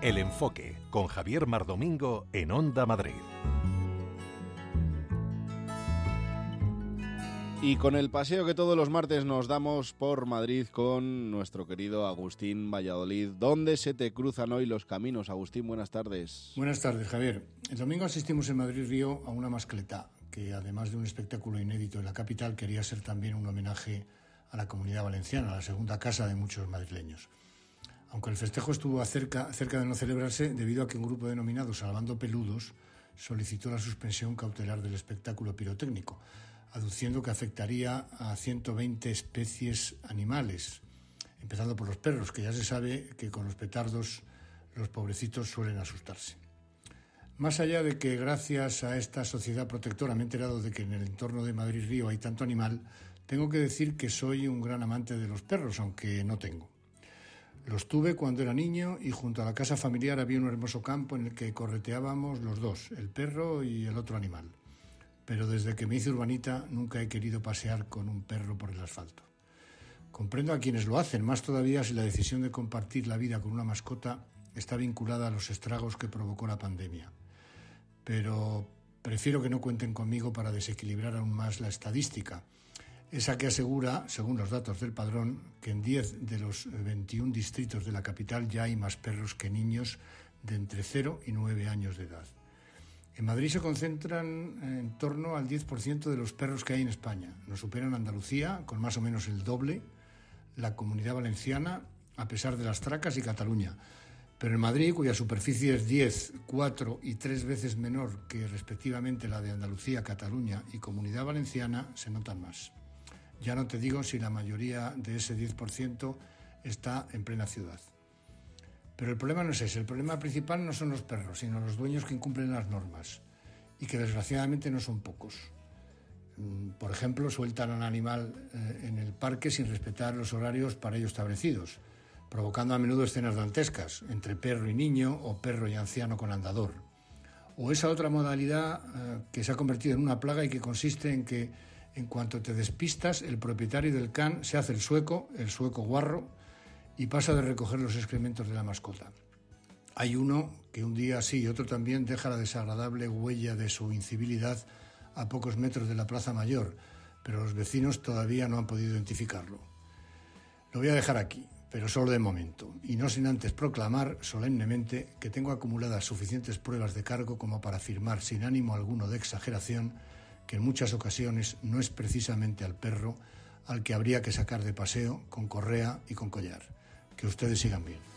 El Enfoque, con Javier Mardomingo en Onda Madrid. Y con el paseo que todos los martes nos damos por Madrid con nuestro querido Agustín Valladolid. ¿Dónde se te cruzan hoy los caminos? Agustín, buenas tardes. Buenas tardes, Javier. El domingo asistimos en Madrid-Río a una mascletá, que además de un espectáculo inédito en la capital, quería ser también un homenaje a la Comunidad Valenciana, la segunda casa de muchos madrileños. Aunque el festejo estuvo cerca de no celebrarse, debido a que un grupo denominado Salvando Peludos solicitó la suspensión cautelar del espectáculo pirotécnico, aduciendo que afectaría a 120 especies animales, empezando por los perros, que ya se sabe que con los petardos los pobrecitos suelen asustarse. Más allá de que gracias a esta sociedad protectora me he enterado de que en el entorno de Madrid-Río hay tanto animal, tengo que decir que soy un gran amante de los perros, aunque no tengo. Los tuve cuando era niño y junto a la casa familiar había un hermoso campo en el que correteábamos los dos, el perro y el otro animal. Pero desde que me hice urbanita nunca he querido pasear con un perro por el asfalto. Comprendo a quienes lo hacen, más todavía si la decisión de compartir la vida con una mascota está vinculada a los estragos que provocó la pandemia. Pero prefiero que no cuenten conmigo para desequilibrar aún más la estadística, esa que asegura, según los datos del Padrón, que en 10 de los 21 distritos de la capital ya hay más perros que niños de entre 0 y 9 años de edad. En Madrid se concentran en torno al 10% de los perros que hay en España. Nos superan Andalucía, con más o menos el doble, la Comunidad Valenciana, a pesar de las tracas, y Cataluña. Pero en Madrid, cuya superficie es 10, 4 y 3 veces menor que respectivamente la de Andalucía, Cataluña y Comunidad Valenciana, se notan más. Ya no te digo si la mayoría de ese 10% está en plena ciudad. Pero el problema no es ese, el problema principal no son los perros, sino los dueños que incumplen las normas, y que desgraciadamente no son pocos. Por ejemplo, sueltan a un animal en el parque sin respetar los horarios para ello establecidos, provocando a menudo escenas dantescas, entre perro y niño o perro y anciano con andador. O esa otra modalidad que se ha convertido en una plaga y que consiste en que, en cuanto te despistas, el propietario del can se hace el sueco guarro, y pasa de recoger los excrementos de la mascota. Hay uno que un día sí y otro también deja la desagradable huella de su incivilidad a pocos metros de la Plaza Mayor, pero los vecinos todavía no han podido identificarlo. Lo voy a dejar aquí, pero solo de momento, y no sin antes proclamar solemnemente que tengo acumuladas suficientes pruebas de cargo como para afirmar sin ánimo alguno de exageración que en muchas ocasiones no es precisamente al perro al que habría que sacar de paseo con correa y con collar. Que ustedes sigan bien.